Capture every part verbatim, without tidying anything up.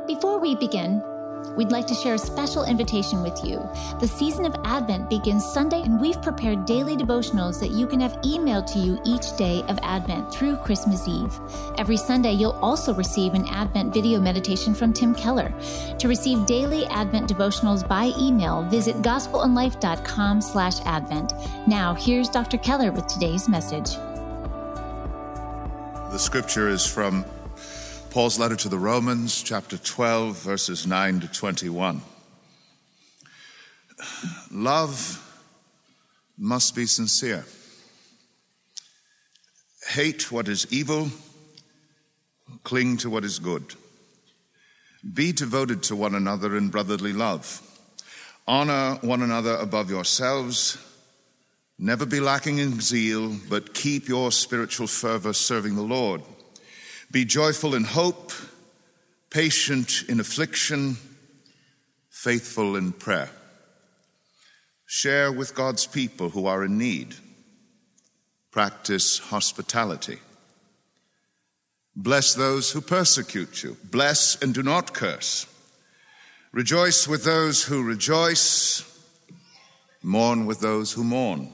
Before we begin, we'd like to share a special invitation with you. The season of Advent begins Sunday, and we've prepared daily devotionals that you can have emailed to you each day of Advent through Christmas Eve. Every Sunday, you'll also receive an Advent video meditation from Tim Keller. To receive daily Advent devotionals by email, visit gospelandlife.com slash Advent. Now, here's Doctor Keller with today's message. The scripture is from Paul's letter to the Romans, chapter twelve, verses nine to twenty-one. Love must be sincere. Hate what is evil, cling to what is good. Be devoted to one another in brotherly love. Honor one another above yourselves. Never be lacking in zeal, but keep your spiritual fervor serving the Lord. Be joyful in hope, patient in affliction, faithful in prayer. Share with God's people who are in need. Practice hospitality. Bless those who persecute you. Bless and do not curse. Rejoice with those who rejoice. Mourn with those who mourn.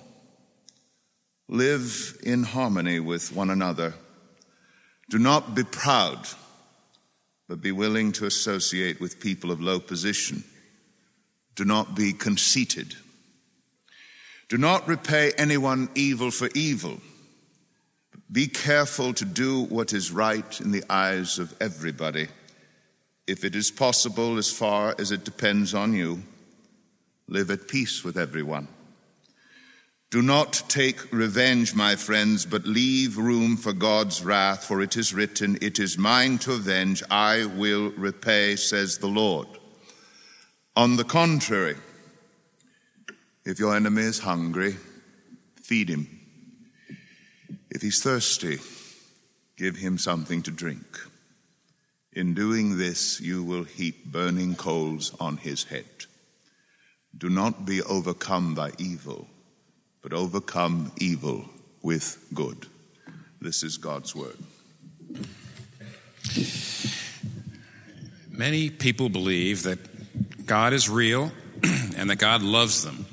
Live in harmony with one another. Do not be proud, but be willing to associate with people of low position. Do not be conceited. Do not repay anyone evil for evil. Be careful to do what is right in the eyes of everybody. If it is possible, as far as it depends on you, live at peace with everyone. Do not take revenge, my friends, but leave room for God's wrath, for it is written, "It is mine to avenge, I will repay, says the Lord." On the contrary, if your enemy is hungry, feed him. If he's thirsty, give him something to drink. In doing this, you will heap burning coals on his head. Do not be overcome by evil, but overcome evil with good. This is God's word. Many people believe that God is real and that God loves them.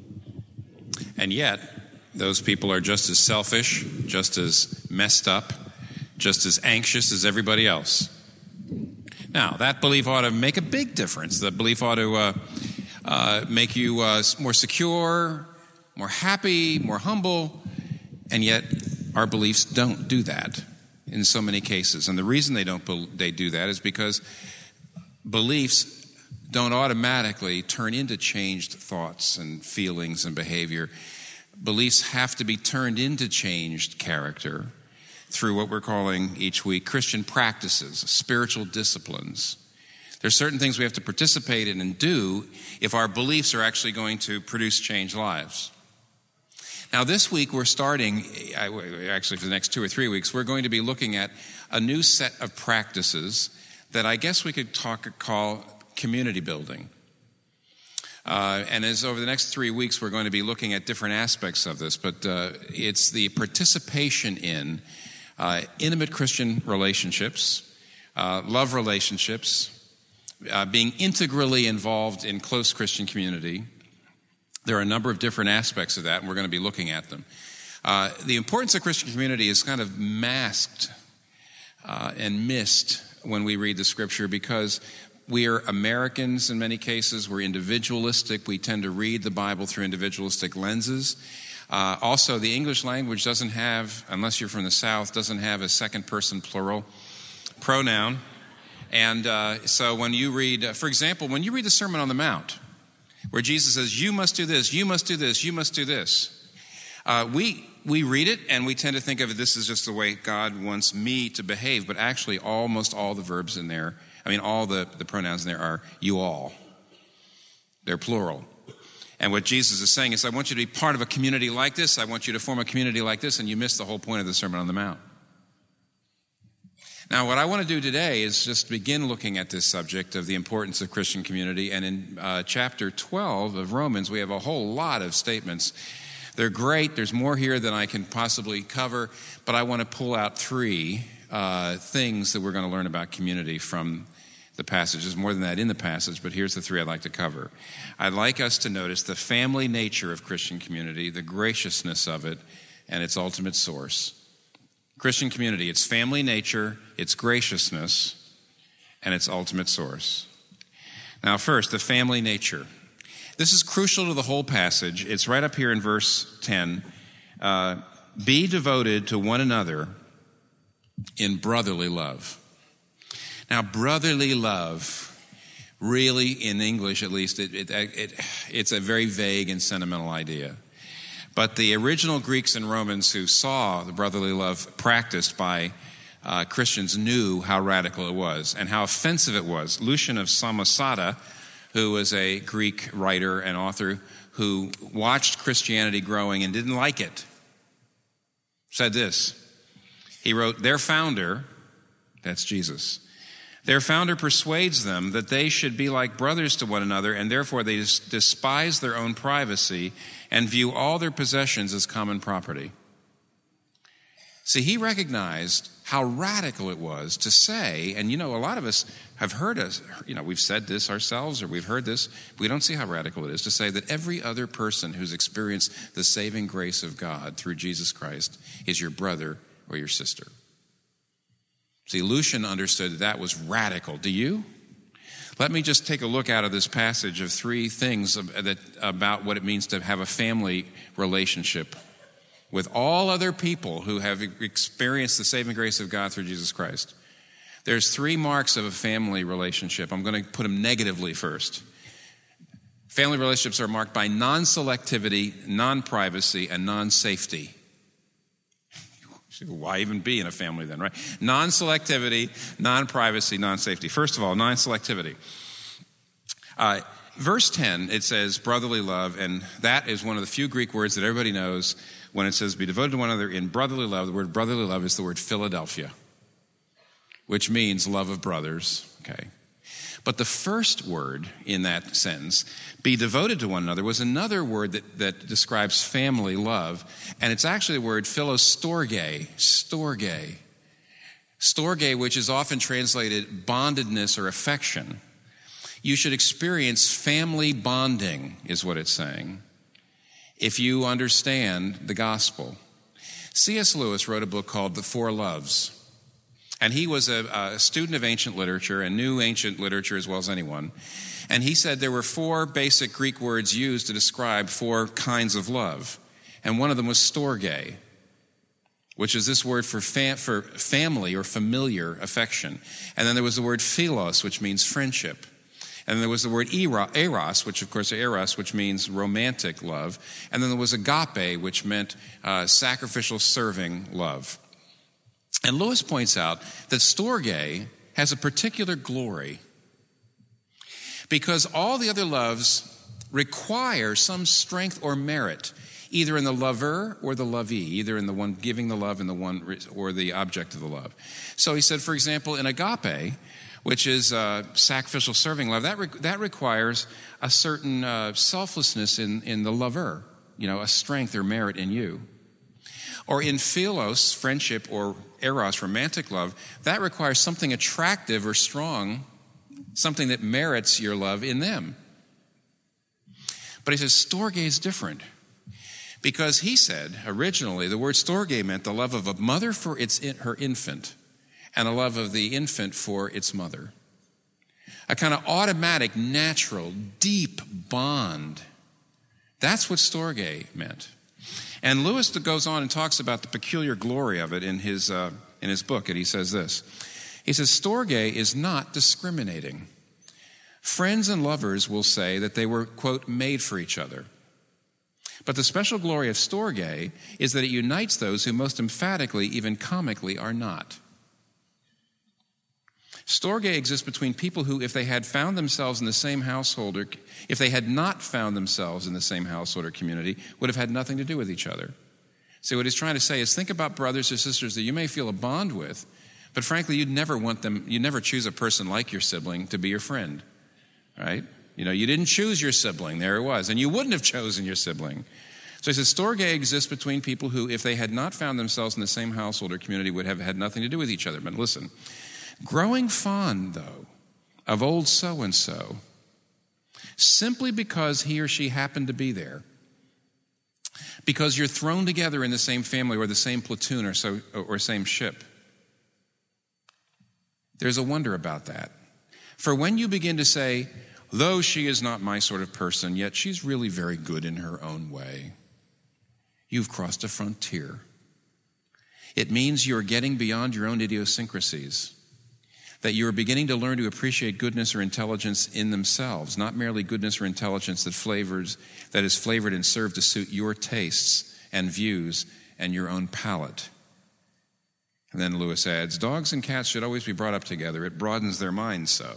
And yet, those people are just as selfish, just as messed up, just as anxious as everybody else. Now, that belief ought to make a big difference. That belief ought to uh, uh, make you uh, more secure, more happy, more humble, and yet our beliefs don't do that in so many cases. And the reason they don't they do that is because beliefs don't automatically turn into changed thoughts and feelings and behavior. Beliefs have to be turned into changed character through what we're calling each week Christian practices, spiritual disciplines. There's certain things we have to participate in and do if our beliefs are actually going to produce changed lives. Now, this week we're starting, actually for the next two or three weeks, we're going to be looking at a new set of practices that I guess we could talk call community building. Uh, and as over the next three weeks, we're going to be looking at different aspects of this, but uh, it's the participation in uh, intimate Christian relationships, uh, love relationships, uh, being integrally involved in close Christian community. There are a number of different aspects of that, and we're going to be looking at them. Uh, the importance of Christian community is kind of masked uh, and missed when we read the scripture because we are Americans in many cases. We're individualistic. We tend to read the Bible through individualistic lenses. Uh, also, the English language doesn't have, unless you're from the South, doesn't have a second-person plural pronoun. And uh, so when you read, uh, for example, when you read the Sermon on the Mount, where Jesus says, you must do this, you must do this, you must do this. Uh, we we read it and we tend to think of it, this is just the way God wants me to behave, but actually almost all the verbs in there, I mean all the, the pronouns in there are you all. They're plural. And what Jesus is saying is, I want you to be part of a community like this, I want you to form a community like this, and you miss the whole point of the Sermon on the Mount. Now, what I want to do today is just begin looking at this subject of the importance of Christian community. And in uh, chapter twelve of Romans, we have a whole lot of statements. They're great. There's more here than I can possibly cover. But I want to pull out three uh, things that we're going to learn about community from the passage. There's more than that in the passage, but here's the three I'd like to cover. I'd like us to notice the family nature of Christian community, the graciousness of it, and its ultimate source. Christian community, its family nature, its graciousness, and its ultimate source. Now, first, the family nature. This is crucial to the whole passage. It's right up here in verse ten. Uh, Be devoted to one another in brotherly love. Now, brotherly love, really, in English at least, it, it, it, it's a very vague and sentimental idea. But the original Greeks and Romans who saw the brotherly love practiced by uh, Christians knew how radical it was and how offensive it was. Lucian of Samosata, who was a Greek writer and author who watched Christianity growing and didn't like it, said this. He wrote, their founder, that's Jesus, their founder persuades them that they should be like brothers to one another, and therefore they despise their own privacy and view all their possessions as common property. See, he recognized how radical it was to say, and you know, a lot of us have heard us, you know, we've said this ourselves or we've heard this, we don't see how radical it is to say that every other person who's experienced the saving grace of God through Jesus Christ is your brother or your sister. See, Lucian understood that that was radical. Do you? Let me just take a look out of this passage of three things that, about what it means to have a family relationship with all other people who have experienced the saving grace of God through Jesus Christ. There's three marks of a family relationship. I'm going to put them negatively first. Family relationships are marked by non-selectivity, non-privacy, and non-safety. Why even be in a family then, right? Non-selectivity, non-privacy, non-safety. First of all, non-selectivity. Uh, verse ten, it says brotherly love, and that is one of the few Greek words that everybody knows when it says be devoted to one another in brotherly love. The word brotherly love is the word Philadelphia, which means love of brothers, okay? But the first word in that sentence, be devoted to one another, was another word that, that describes family love. And it's actually the word philostorge, storge. Storge, which is often translated bondedness or affection. You should experience family bonding, is what it's saying, if you understand the gospel. C S Lewis wrote a book called The Four Loves. And he was a, a student of ancient literature and knew ancient literature as well as anyone. And he said there were four basic Greek words used to describe four kinds of love. And one of them was storge, which is this word for, fam- for family or familiar affection. And then there was the word philos, which means friendship. And then there was the word eros, which of course eros, which means romantic love. And then there was agape, which meant uh, sacrificial serving love. And Lewis points out that storge has a particular glory because all the other loves require some strength or merit, either in the lover or the lovee, either in the one giving the love and the one or the object of the love. So he said, for example, in agape, which is uh, sacrificial serving love, that re- that requires a certain uh, selflessness in, in the lover, you know, a strength or merit in you. Or in philos, friendship, or eros, romantic love, that requires something attractive or strong, something that merits your love in them. But he says storge is different because he said originally the word storge meant the love of a mother for its her infant and a love of the infant for its mother. A kind of automatic, natural, deep bond. That's what storge meant. And Lewis goes on and talks about the peculiar glory of it in his uh, in his book, and he says this. He says, storge is not discriminating. Friends and lovers will say that they were, quote, made for each other. But the special glory of storge is that it unites those who most emphatically, even comically, are not. Storge exists between people who, if they had found themselves in the same household, or if they had not found themselves in the same household or community, would have had nothing to do with each other. See, what he's trying to say is think about brothers or sisters that you may feel a bond with, but frankly, you'd never want them, you'd never choose a person like your sibling to be your friend, right? You know, you didn't choose your sibling, there it was, and you wouldn't have chosen your sibling. So he says, storge exists between people who, if they had not found themselves in the same household or community, would have had nothing to do with each other. But listen, growing fond, though, of old so-and-so simply because he or she happened to be there, because you're thrown together in the same family or the same platoon or so or same ship. There's a wonder about that. For when you begin to say, though she is not my sort of person, yet she's really very good in her own way, you've crossed a frontier. It means you're getting beyond your own idiosyncrasies, that you're beginning to learn to appreciate goodness or intelligence in themselves, not merely goodness or intelligence that flavors, that is flavored and served to suit your tastes and views and your own palate. And then Lewis adds, dogs and cats should always be brought up together. It broadens their minds so.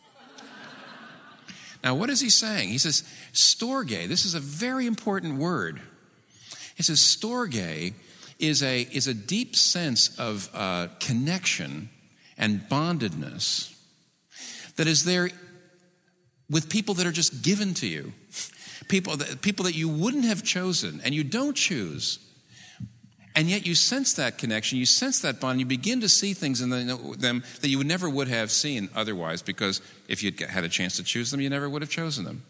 Now, what is he saying? He says, storge, this is a very important word. He says, storge is a, is a deep sense of uh, connection and bondedness that is there with people that are just given to you, people that, people that you wouldn't have chosen and you don't choose. And yet you sense that connection, you sense that bond, you begin to see things in them that you would never would have seen otherwise, because if you'd had a chance to choose them, you never would have chosen them.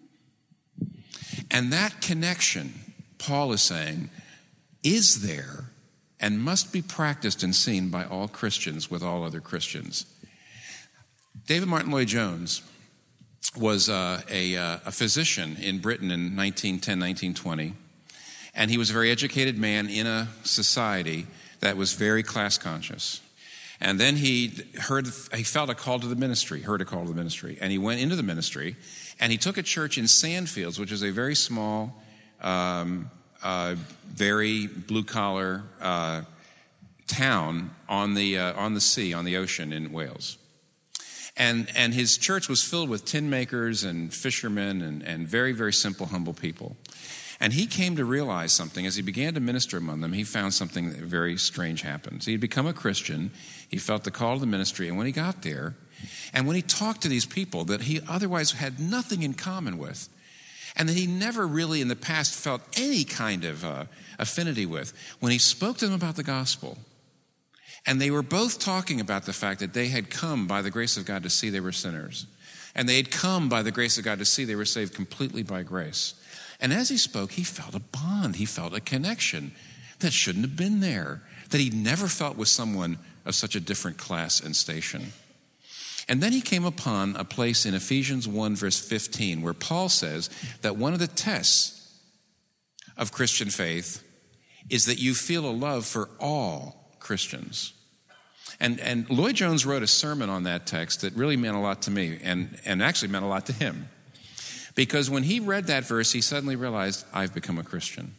And that connection, Paul is saying, is there and must be practiced and seen by all Christians with all other Christians. David Martin Lloyd-Jones was uh, a, uh, a physician in Britain in nineteen ten, nineteen twenty. And he was a very educated man in a society that was very class conscious. And then he heard, he felt a call to the ministry, heard a call to the ministry. And he went into the ministry, and he took a church in Sandfields, which is a very small, um, uh, very blue-collar uh, town on the uh, on the sea, on the ocean in Wales. And and his church was filled with tin makers and fishermen and, and very, very simple, humble people. And he came to realize something. As he began to minister among them, he found something very strange happened. So he'd become a Christian. He felt the call of the ministry. And when he got there, and when he talked to these people that he otherwise had nothing in common with, and that he never really in the past felt any kind of uh, affinity with, when he spoke to them about the gospel, and they were both talking about the fact that they had come by the grace of God to see they were sinners, and they had come by the grace of God to see they were saved completely by grace. And as he spoke, he felt a bond. He felt a connection that shouldn't have been there, that he never felt with someone of such a different class and station. And then he came upon a place in Ephesians one, verse fifteen, where Paul says that one of the tests of Christian faith is that you feel a love for all Christians. And, and Lloyd-Jones wrote a sermon on that text that really meant a lot to me, and, and actually meant a lot to him. Because when he read that verse, he suddenly realized, I've become a Christian.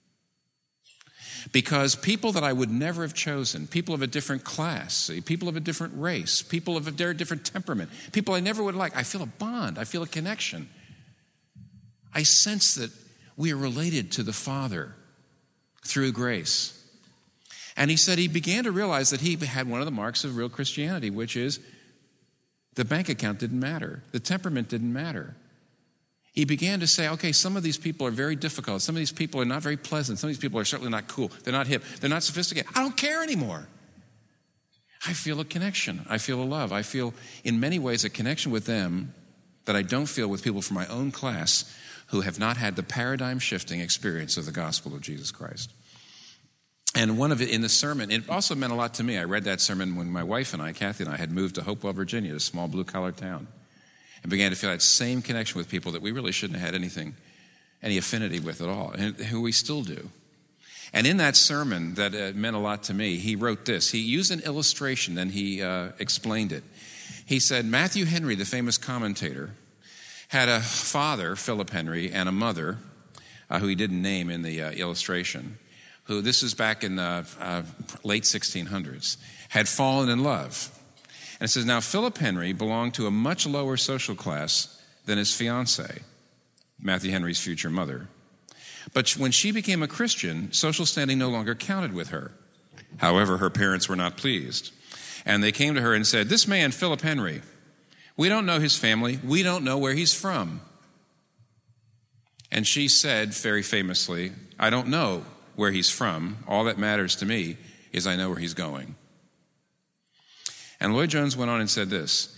Because people that I would never have chosen, people of a different class, people of a different race, people of a different temperament, people I never would like, I feel a bond, I feel a connection. I sense that we are related to the Father through grace. And he said he began to realize that he had one of the marks of real Christianity, which is the bank account didn't matter, the temperament didn't matter. He began to say, okay, some of these people are very difficult. Some of these people are not very pleasant. Some of these people are certainly not cool. They're not hip. They're not sophisticated. I don't care anymore. I feel a connection. I feel a love. I feel, in many ways, a connection with them that I don't feel with people from my own class who have not had the paradigm-shifting experience of the gospel of Jesus Christ. And one of it, in the sermon, it also meant a lot to me. I read that sermon when my wife and I, Kathy and I, had moved to Hopewell, Virginia, a small blue-collar town, and began to feel that same connection with people that we really shouldn't have had anything, any affinity with at all, and who we still do. And in that sermon that uh, meant a lot to me, he wrote this. He used an illustration, and he uh, explained it. He said, Matthew Henry, the famous commentator, had a father, Philip Henry, and a mother, uh, who he didn't name in the uh, illustration, who, this is back in the uh, late sixteen hundreds, had fallen in love. And it says, now Philip Henry belonged to a much lower social class than his fiancée, Matthew Henry's future mother. But when she became a Christian, social standing no longer counted with her. However, her parents were not pleased. And they came to her and said, this man, Philip Henry, we don't know his family. We don't know where he's from. And she said, very famously, I don't know where he's from. All that matters to me is I know where he's going. And Lloyd-Jones went on and said this,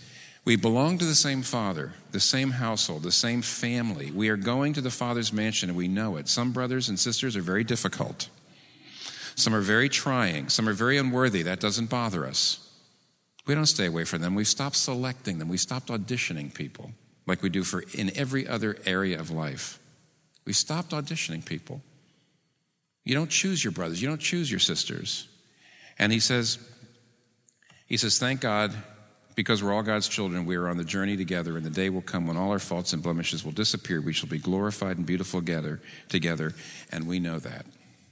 We belong to the same Father, the same household, the same family. We are going to the Father's mansion, and we know it. Some brothers and sisters are very difficult. Some are very trying. Some are very unworthy. That doesn't bother us. We don't stay away from them. We've stopped selecting them. We've stopped auditioning people like we do for in every other area of life. We've stopped auditioning people. You don't choose your brothers. You don't choose your sisters. And he says, he says, thank God, because we're all God's children, we are on the journey together, and the day will come when all our faults and blemishes will disappear. We shall be glorified and beautiful together, together, and we know that.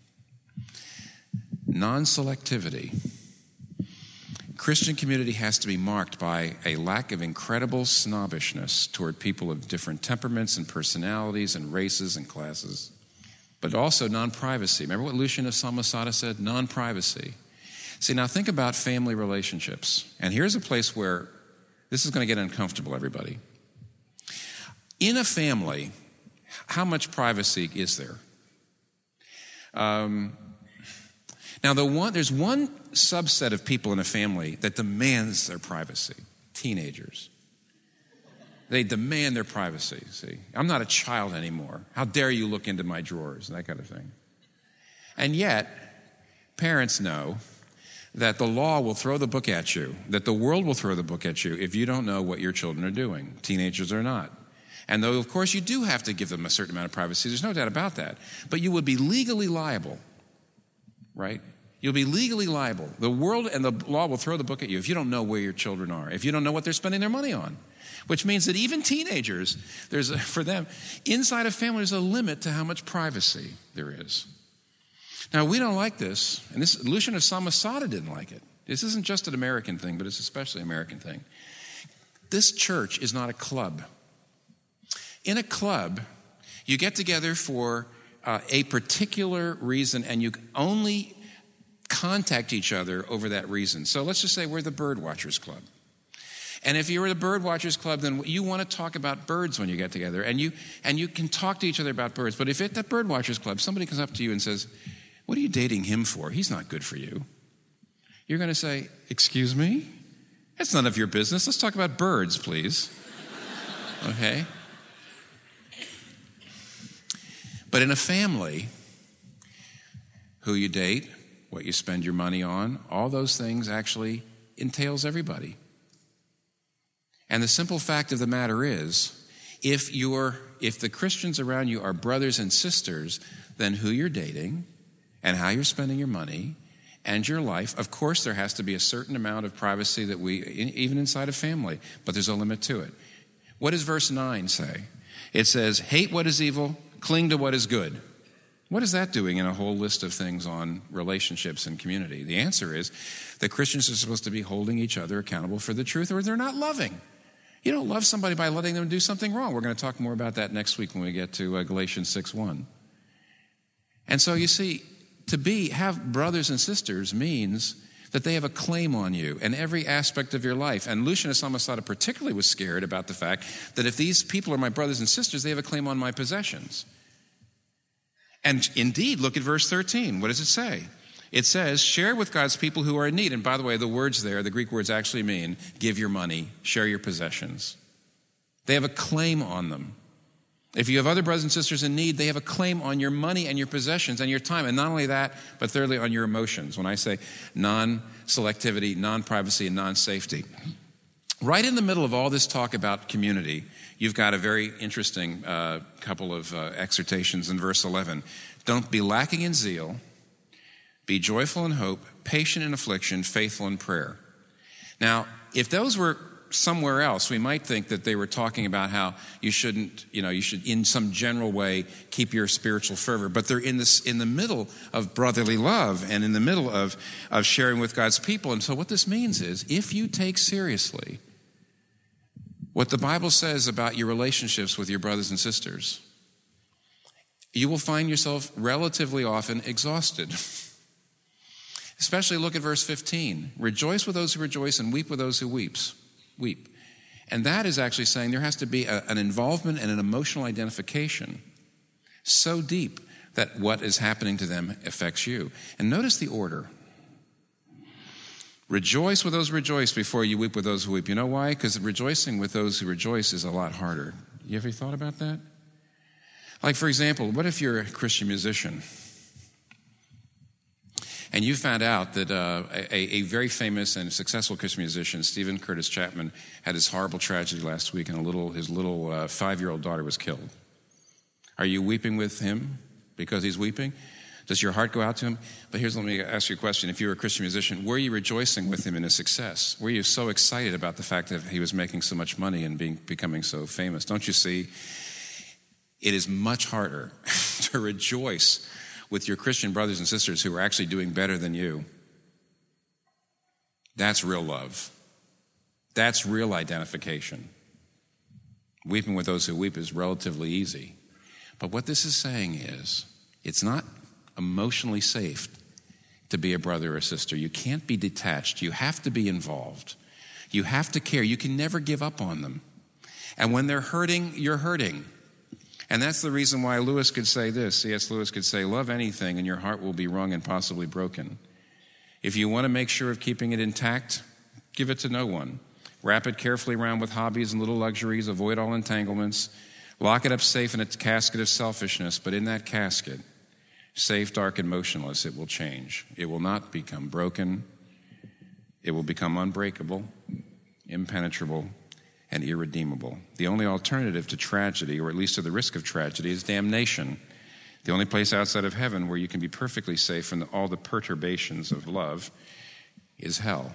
Non-selectivity. Christian community has to be marked by a lack of incredible snobbishness toward people of different temperaments and personalities and races and classes, but also non-privacy. Remember what Lucian of Samosata said? Non-privacy. See, now think about family relationships. And here's a place where this is going to get uncomfortable, everybody. In a family, how much privacy is there? Um, now, the one, there's one subset of people in a family that demands their privacy. Teenagers. They demand their privacy, see. I'm not a child anymore. How dare you look into my drawers, and that kind of thing. And yet, parents know that the law will throw the book at you, that the world will throw the book at you if you don't know what your children are doing, teenagers or not. And though, of course, you do have to give them a certain amount of privacy, there's no doubt about that, but you would be legally liable, right? You'll be legally liable. The world and the law will throw the book at you if you don't know where your children are, if you don't know what they're spending their money on, which means that even teenagers, there's a, for them, inside a family, there's a limit to how much privacy there is. Now, we don't like this, and this Lucian of Samosata didn't like it. This isn't just an American thing, but it's especially an American thing. This church is not a club. In a club, you get together for uh, a particular reason, and you only contact each other over that reason. So let's just say we're the Bird Watchers Club. And if you're the Bird Watchers Club, then you want to talk about birds when you get together, and you and you can talk to each other about birds. But if at that Bird Watchers Club, somebody comes up to you and says, "What are you dating him for? He's not good for you." You're going to say, "Excuse me? That's none of your business. Let's talk about birds, please." Okay? But in a family, who you date, what you spend your money on, all those things actually entails everybody. And the simple fact of the matter is, if you're if the Christians around you are brothers and sisters, then who you're dating and how you're spending your money and your life, of course there has to be a certain amount of privacy that we, even inside a family, but there's a limit to it. What does verse nine say? It says, hate what is evil, cling to what is good. What is that doing in a whole list of things on relationships and community? The answer is that Christians are supposed to be holding each other accountable for the truth, or they're not loving. You don't love somebody by letting them do something wrong. We're going to talk more about that next week when we get to uh, Galatians six one. And so you see, to be have brothers and sisters means that they have a claim on you in every aspect of your life. And Lucian of Samosata particularly was scared about the fact that if these people are my brothers and sisters, they have a claim on my possessions. And indeed, look at verse thirteen. What does it say? It says, share with God's people who are in need. And by the way, the words there, the Greek words actually mean give your money, share your possessions. They have a claim on them. If you have other brothers and sisters in need, they have a claim on your money and your possessions and your time. And not only that, but thirdly, on your emotions. When I say non-selectivity, non-privacy, and non-safety. Right in the middle of all this talk about community, you've got a very interesting uh, couple of uh, exhortations in verse eleven. Don't be lacking in zeal. Be joyful in hope, patient in affliction, faithful in prayer. Now, if those were somewhere else, we might think that they were talking about how you shouldn't, you know, you should in some general way keep your spiritual fervor. But they're in this in the middle of brotherly love and in the middle of, of sharing with God's people. And so what this means is if you take seriously what the Bible says about your relationships with your brothers and sisters, you will find yourself relatively often exhausted. Especially look at verse fifteen. Rejoice with those who rejoice and weep with those who weeps. weep. And that is actually saying there has to be a, an involvement and an emotional identification so deep that what is happening to them affects you. And notice the order. Rejoice with those who rejoice before you weep with those who weep. You know why? Because rejoicing with those who rejoice is a lot harder. You ever thought about that? Like, for example, what if you're a Christian musician and you found out that uh, a, a very famous and successful Christian musician, Stephen Curtis Chapman, had his horrible tragedy last week and a little, his little uh, five-year-old daughter was killed? Are you weeping with him because he's weeping? Does your heart go out to him? But here's, let me ask you a question. If you were a Christian musician, were you rejoicing with him in his success? Were you so excited about the fact that he was making so much money and being, becoming so famous? Don't you see? It is much harder to rejoice with your Christian brothers and sisters who are actually doing better than you. That's real love. That's real identification. Weeping with those who weep is relatively easy. But what this is saying is, it's not emotionally safe to be a brother or sister. You can't be detached. You have to be involved. You have to care. You can never give up on them. And when they're hurting, you're hurting. And that's the reason why Lewis could say this. C S Lewis could say, love anything and your heart will be wrung and possibly broken. If you want to make sure of keeping it intact, give it to no one. Wrap it carefully around with hobbies and little luxuries. Avoid all entanglements. Lock it up safe in a casket of selfishness. But in that casket, safe, dark, and motionless, it will change. It will not become broken. It will become unbreakable, impenetrable, and irredeemable. The only alternative to tragedy, or at least to the risk of tragedy, is damnation. The only place outside of heaven where you can be perfectly safe from all the perturbations of love is hell.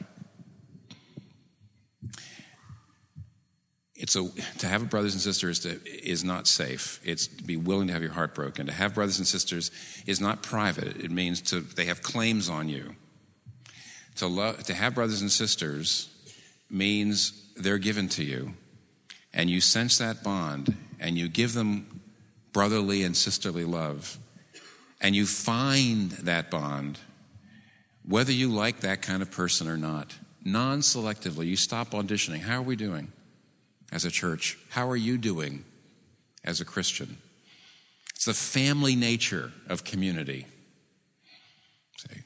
It's a, to have brothers and sisters to, is not safe. It's to be willing to have your heart broken. To have brothers and sisters is not private. It means to they have claims on you. To love, to have brothers and sisters means they're given to you, and you sense that bond, and you give them brotherly and sisterly love, and you find that bond, whether you like that kind of person or not, non-selectively. You stop auditioning. How are we doing as a church? How are you doing as a Christian? It's the family nature of community. See?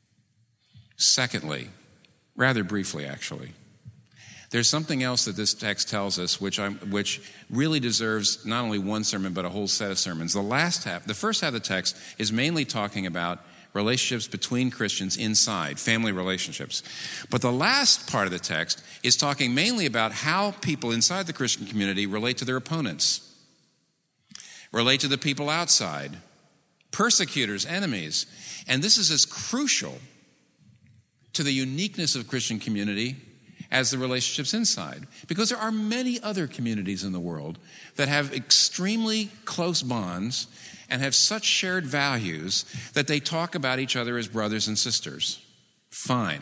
Secondly, rather briefly actually, there's something else that this text tells us which I'm, which really deserves not only one sermon but a whole set of sermons. The last half, the first half of the text is mainly talking about relationships between Christians inside, family relationships. But the last part of the text is talking mainly about how people inside the Christian community relate to their opponents, relate to the people outside, persecutors, enemies. And this is as crucial to the uniqueness of Christian community as the relationships inside. Because there are many other communities in the world that have extremely close bonds and have such shared values that they talk about each other as brothers and sisters. Fine.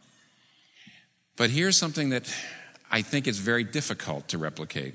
But here's something that I think is very difficult to replicate.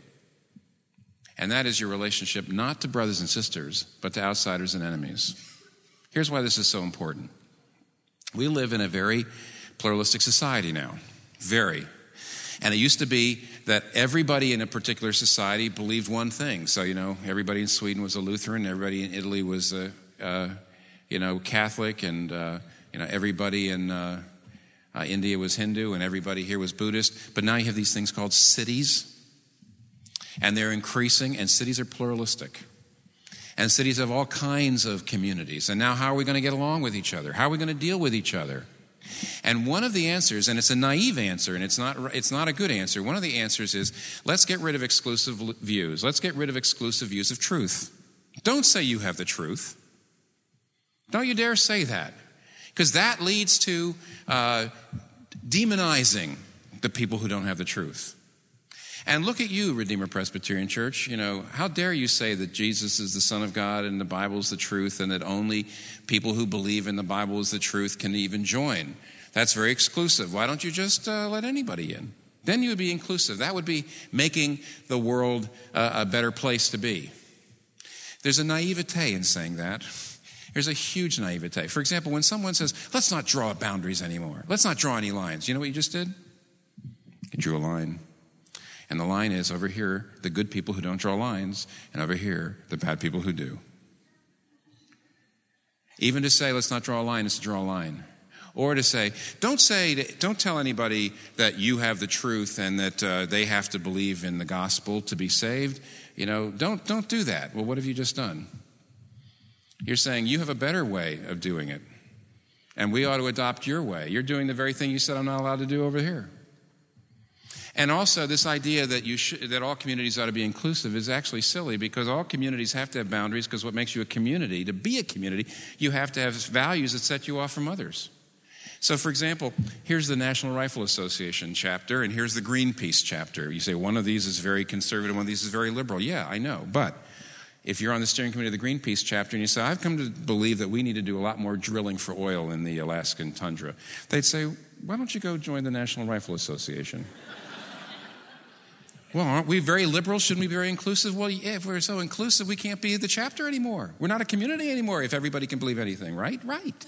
And that is your relationship not to brothers and sisters, but to outsiders and enemies. Here's why this is so important. We live in a very pluralistic society now. Very. And it used to be that everybody in a particular society believed one thing. So, you know, everybody in Sweden was a Lutheran, everybody in Italy was, a, uh, you know, Catholic, and, uh, you know, everybody in uh, uh, India was Hindu, and everybody here was Buddhist. But now you have these things called cities, and they're increasing, and cities are pluralistic. And cities have all kinds of communities. And now how are we going to get along with each other? How are we going to deal with each other? And one of the answers, and it's a naive answer, and it's not it's not a good answer, one of the answers is, let's get rid of exclusive views. Let's get rid of exclusive views of truth. Don't say you have the truth. Don't you dare say that. Because that leads to uh, demonizing the people who don't have the truth. And look at you, Redeemer Presbyterian Church. You know, how dare you say that Jesus is the Son of God and the Bible is the truth, and that only people who believe in the Bible is the truth can even join? That's very exclusive. Why don't you just uh, let anybody in? Then you would be inclusive. That would be making the world uh, a better place to be. There's a naivete in saying that. There's a huge naivete. For example, when someone says, let's not draw boundaries anymore. Let's not draw any lines. You know what you just did? You drew a line. And the line is, over here, the good people who don't draw lines, and over here, the bad people who do. Even to say, let's not draw a line, is to draw a line. Or to say, don't say, don't tell anybody that you have the truth and that uh, they have to believe in the gospel to be saved. You know, don't don't do that. Well, what have you just done? You're saying you have a better way of doing it, and we ought to adopt your way. You're doing the very thing you said I'm not allowed to do over here. And also, this idea that you should, that all communities ought to be inclusive is actually silly, because all communities have to have boundaries, because what makes you a community, to be a community, you have to have values that set you off from others. So, for example, here's the National Rifle Association chapter, and here's the Greenpeace chapter. You say one of these is very conservative, one of these is very liberal. Yeah, I know. But if you're on the steering committee of the Greenpeace chapter and you say, I've come to believe that we need to do a lot more drilling for oil in the Alaskan tundra, they'd say, why don't you go join the National Rifle Association? Well, aren't we very liberal? Shouldn't we be very inclusive? Well, yeah, if we're so inclusive, we can't be the chapter anymore. We're not a community anymore if everybody can believe anything, right? Right.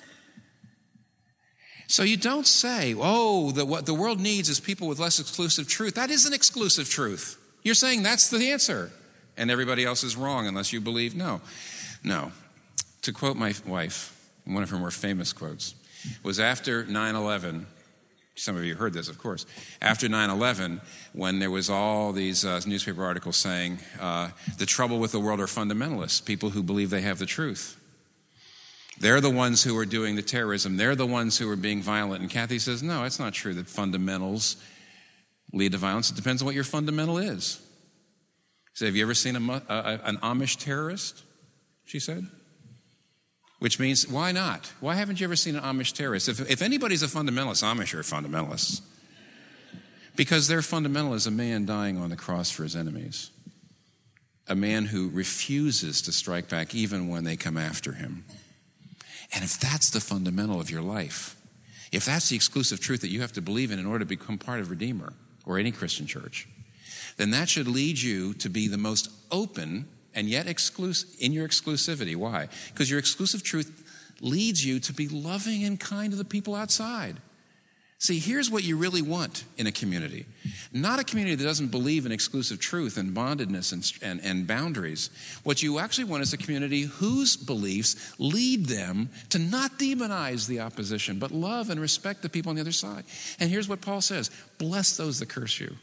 So you don't say, oh, the, what the world needs is people with less exclusive truth. That isn't exclusive truth. You're saying that's the answer, and everybody else is wrong unless you believe. No. No. To quote my wife, one of her more famous quotes, was after nine eleven, some of you heard this, of course, after nine eleven, when there was all these uh, newspaper articles saying, uh, the trouble with the world are fundamentalists, people who believe they have the truth. They're the ones who are doing the terrorism. They're the ones who are being violent. And Kathy says, no, it's not true that fundamentals lead to violence. It depends on what your fundamental is. So have you ever seen a, a, an Amish terrorist? She said. Which means, why not? Why haven't you ever seen an Amish terrorist? If, if anybody's a fundamentalist, Amish are fundamentalists. Because their fundamental is a man dying on the cross for his enemies. A man who refuses to strike back even when they come after him. And if that's the fundamental of your life, if that's the exclusive truth that you have to believe in in order to become part of Redeemer or any Christian church, then that should lead you to be the most open and yet exclusive in your exclusivity. Why? Because your exclusive truth leads you to be loving and kind to the people outside. See, here's what you really want in a community. Not a community that doesn't believe in exclusive truth and bondedness and, and, and boundaries. What you actually want is a community whose beliefs lead them to not demonize the opposition, but love and respect the people on the other side. And here's what Paul says, bless those that curse you.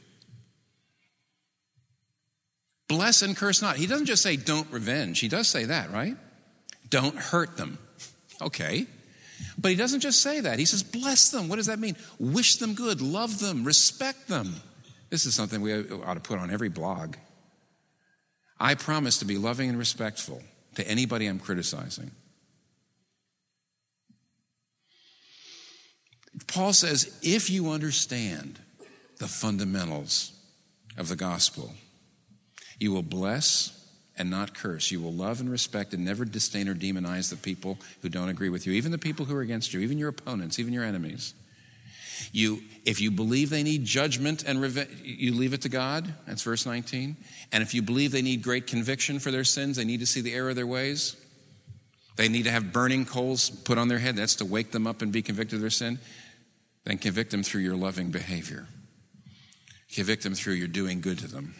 Bless and curse not. He doesn't just say don't revenge. He does say that, right? Don't hurt them. Okay. But he doesn't just say that. He says, bless them. What does that mean? Wish them good, love them, respect them. This is something we ought to put on every blog. I promise to be loving and respectful to anybody I'm criticizing. Paul says, if you understand the fundamentals of the gospel, you will bless and not curse. You will love and respect and never disdain or demonize the people who don't agree with you, even the people who are against you, even your opponents, even your enemies. You, if you believe they need judgment and revenge, you leave it to God. That's verse nineteen. And if you believe they need great conviction for their sins, they need to see the error of their ways. They need to have burning coals put on their head. That's to wake them up and be convicted of their sin. Then convict them through your loving behavior. Convict them through your doing good to them.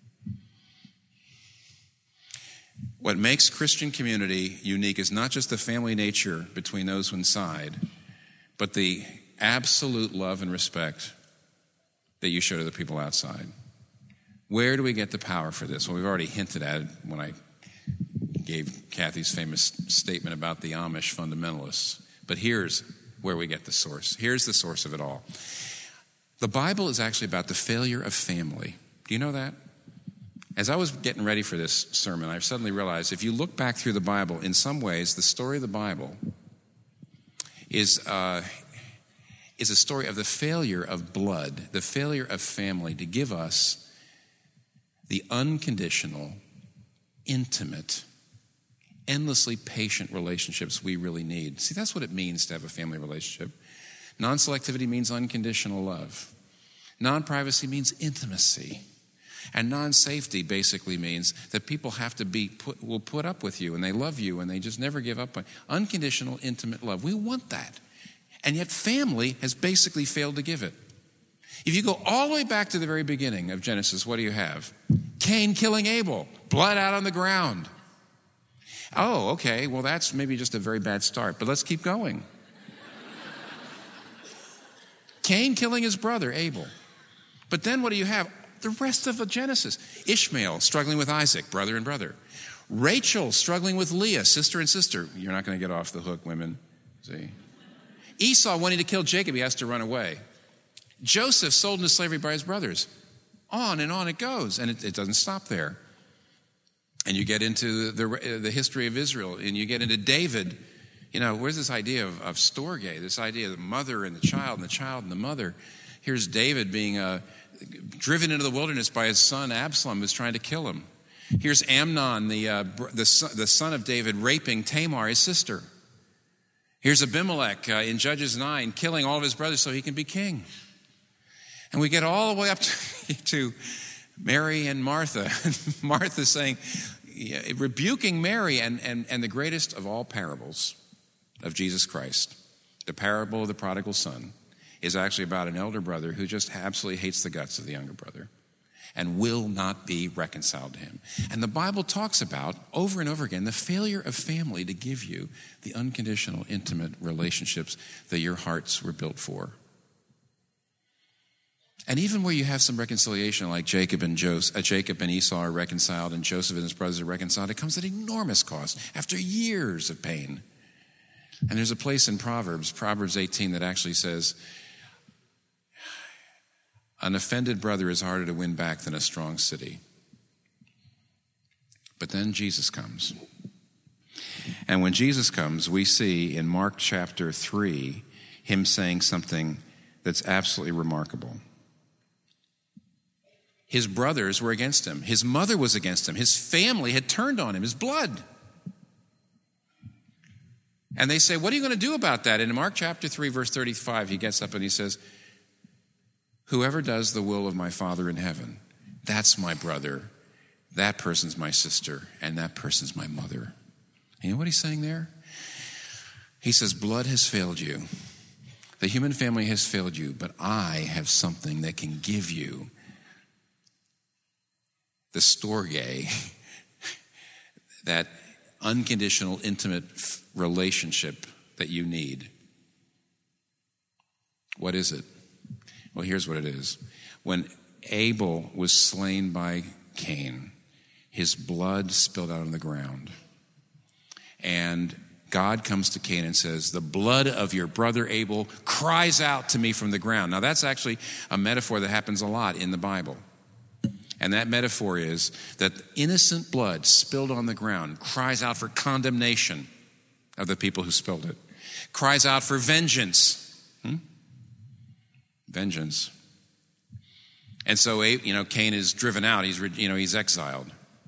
What makes Christian community unique is not just the family nature between those inside, but the absolute love and respect that you show to the people outside. Where do we get the power for this? Well, we've already hinted at it when I gave Kathy's famous statement about the Amish fundamentalists. But here's where we get the source. Here's the source of it all. The Bible is actually about the failure of family. Do you know that? As I was getting ready for this sermon, I suddenly realized if you look back through the Bible, in some ways, the story of the Bible is, uh, is a story of the failure of blood, the failure of family to give us the unconditional, intimate, endlessly patient relationships we really need. See, that's what it means to have a family relationship. Non-selectivity means unconditional love. Non-privacy means intimacy. And non-safety basically means that people have to be put, will put up with you and they love you and they just never give up on unconditional, intimate love. We want that. And yet family has basically failed to give it. If you go all the way back to the very beginning of Genesis, what do you have? Cain killing Abel, blood out on the ground. Oh, okay, well that's maybe just a very bad start, but let's keep going. Cain killing his brother, Abel. But then what do you have? The rest of the Genesis. Ishmael struggling with Isaac, brother and brother. Rachel struggling with Leah, sister and sister. You're not going to get off the hook, women. See? Esau wanting to kill Jacob, he has to run away. Joseph sold into slavery by his brothers. On and on it goes, and it, it doesn't stop there. And you get into the, the, the history of Israel, and you get into David. You know, where's this idea of, of storge, this idea of the mother and the child, and the child and the mother? Here's David being uh, driven into the wilderness by his son Absalom, who's trying to kill him. Here's Amnon, the, uh, the, son, the son of David, raping Tamar, his sister. Here's Abimelech uh, in Judges nine, killing all of his brothers so he can be king. And we get all the way up to, to Mary and Martha. Martha saying, yeah, rebuking Mary, and, and, and the greatest of all parables of Jesus Christ, the parable of the prodigal son, is actually about an elder brother who just absolutely hates the guts of the younger brother and will not be reconciled to him. And the Bible talks about, over and over again, the failure of family to give you the unconditional, intimate relationships that your hearts were built for. And even where you have some reconciliation, like Jacob and Joseph, uh, Jacob and Esau are reconciled, and Joseph and his brothers are reconciled, it comes at enormous cost after years of pain. And there's a place in Proverbs, Proverbs eighteen, that actually says, an offended brother is harder to win back than a strong city. But then Jesus comes. And when Jesus comes, we see in Mark chapter three, him saying something that's absolutely remarkable. His brothers were against him. His mother was against him. His family had turned on him, his blood. And they say, what are you going to do about that? And in Mark chapter three, verse thirty-five, he gets up and he says, whoever does the will of my Father in heaven, that's my brother, that person's my sister, and that person's my mother. And you know what he's saying there? He says, blood has failed you. The human family has failed you, but I have something that can give you the storge, that unconditional, intimate relationship that you need. What is it? Well, here's what it is. When Abel was slain by Cain, his blood spilled out on the ground. And God comes to Cain and says, the blood of your brother Abel cries out to me from the ground. Now, that's actually a metaphor that happens a lot in the Bible. And that metaphor is that innocent blood spilled on the ground cries out for condemnation of the people who spilled it, cries out for vengeance. Hmm? Vengeance. And so, you know, Cain is driven out. He's, you know, he's exiled.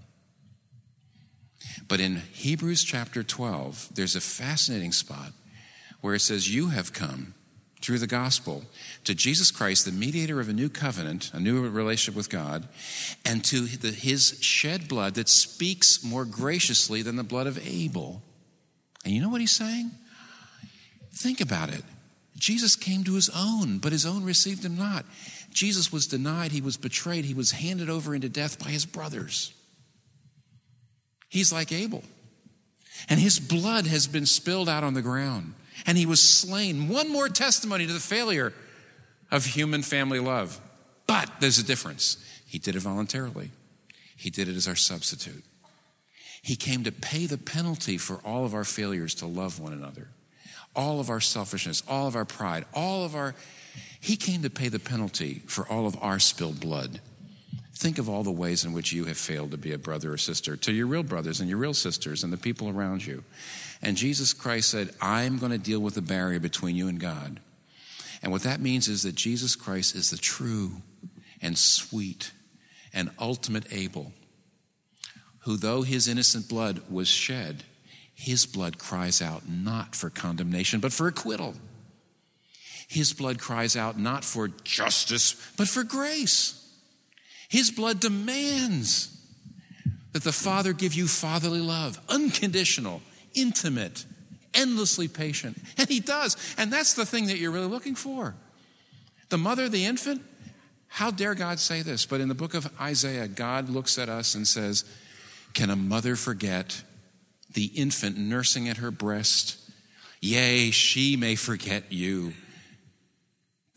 But in Hebrews chapter twelve, there's a fascinating spot where it says, you have come through the gospel to Jesus Christ, the mediator of a new covenant, a new relationship with God, and to the, his shed blood that speaks more graciously than the blood of Abel. And you know what he's saying? Think about it. Jesus came to his own, but his own received him not. Jesus was denied, he was betrayed, he was handed over into death by his brothers. He's like Abel. And his blood has been spilled out on the ground. And he was slain. One more testimony to the failure of human family love. But there's a difference. He did it voluntarily. He did it as our substitute. He came to pay the penalty for all of our failures to love one another. All of our selfishness, all of our pride, all of our... He came to pay the penalty for all of our spilled blood. Think of all the ways in which you have failed to be a brother or sister to your real brothers and your real sisters and the people around you. And Jesus Christ said, I'm going to deal with the barrier between you and God. And what that means is that Jesus Christ is the true and sweet and ultimate Abel, who though his innocent blood was shed, his blood cries out not for condemnation, but for acquittal. His blood cries out not for justice, but for grace. His blood demands that the Father give you fatherly love, unconditional, intimate, endlessly patient. And he does. And that's the thing that you're really looking for. The mother, the infant, how dare God say this? But in the book of Isaiah, God looks at us and says, can a mother forget the infant nursing at her breast? Yea, she may forget you,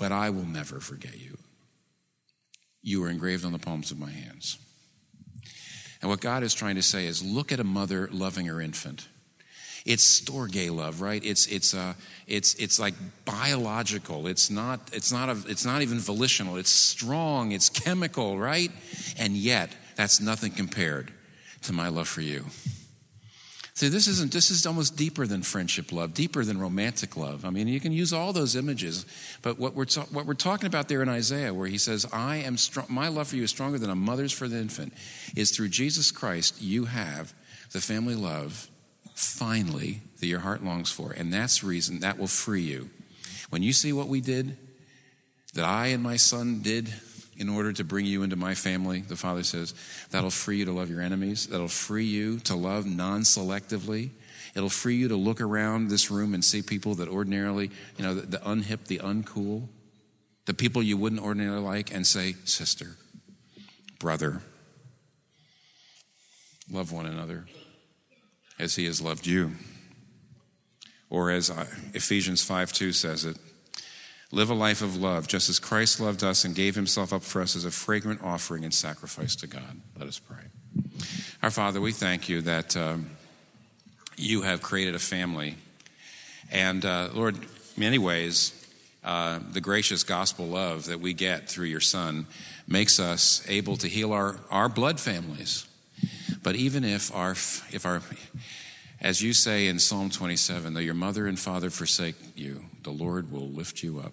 but I will never forget you. You are engraved on the palms of my hands. And what God is trying to say is, look at a mother loving her infant. It's storge love, right? It's it's uh it's it's like biological. It's not it's not a, it's not even volitional. It's strong. It's chemical, right? And yet that's nothing compared to my love for you. See, this isn't this is almost deeper than friendship love, deeper than romantic love. I mean, you can use all those images, but what we're ta- what we're talking about there in Isaiah, where he says, "I am strong. My love for you is stronger than a mother's for the infant," is through Jesus Christ. You have the family love, finally, that your heart longs for, and that's the reason that will free you. When you see what we did, that I and my son did in order to bring you into my family, the Father says, that'll free you to love your enemies. That'll free you to love non-selectively. It'll free you to look around this room and see people that ordinarily, you know, the, the unhip, the uncool, the people you wouldn't ordinarily like, and say, sister, brother, love one another as he has loved you. Or as Ephesians five two says it, live a life of love, just as Christ loved us and gave himself up for us as a fragrant offering and sacrifice to God. Let us pray. Our Father, we thank you that um, you have created a family. And uh, Lord, in many ways, uh, the gracious gospel love that we get through your Son makes us able to heal our, our blood families. But even if our, if our, as you say in Psalm twenty-seven, though your mother and father forsake you, the Lord will lift you up.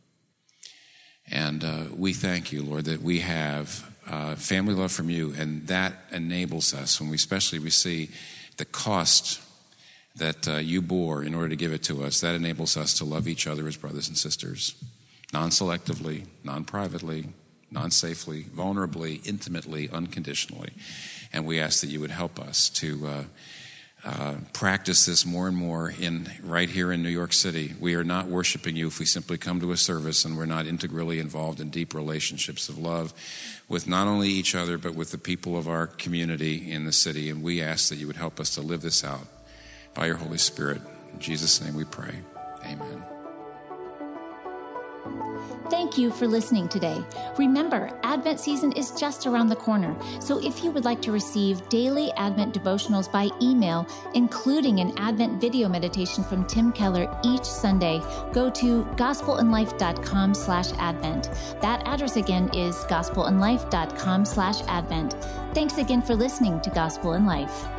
And uh, we thank you, Lord, that we have uh, family love from you, and that enables us, when we especially we see the cost that uh, you bore in order to give it to us, that enables us to love each other as brothers and sisters, non-selectively, non-privately, non-safely, vulnerably, intimately, unconditionally. And we ask that you would help us to uh, Uh, practice this more and more in right here in New York City. We are not worshiping you if we simply come to a service and we're not integrally involved in deep relationships of love with not only each other but with the people of our community in the city. And we ask that you would help us to live this out by your Holy Spirit. In Jesus' name we pray. Amen. Thank you for listening today. Remember, Advent season is just around the corner. So if you would like to receive daily Advent devotionals by email, including an Advent video meditation from Tim Keller each Sunday, go to gospelandlife.com slash Advent. That address again is gospelandlife.com slash Advent. Thanks again for listening to Gospel and Life.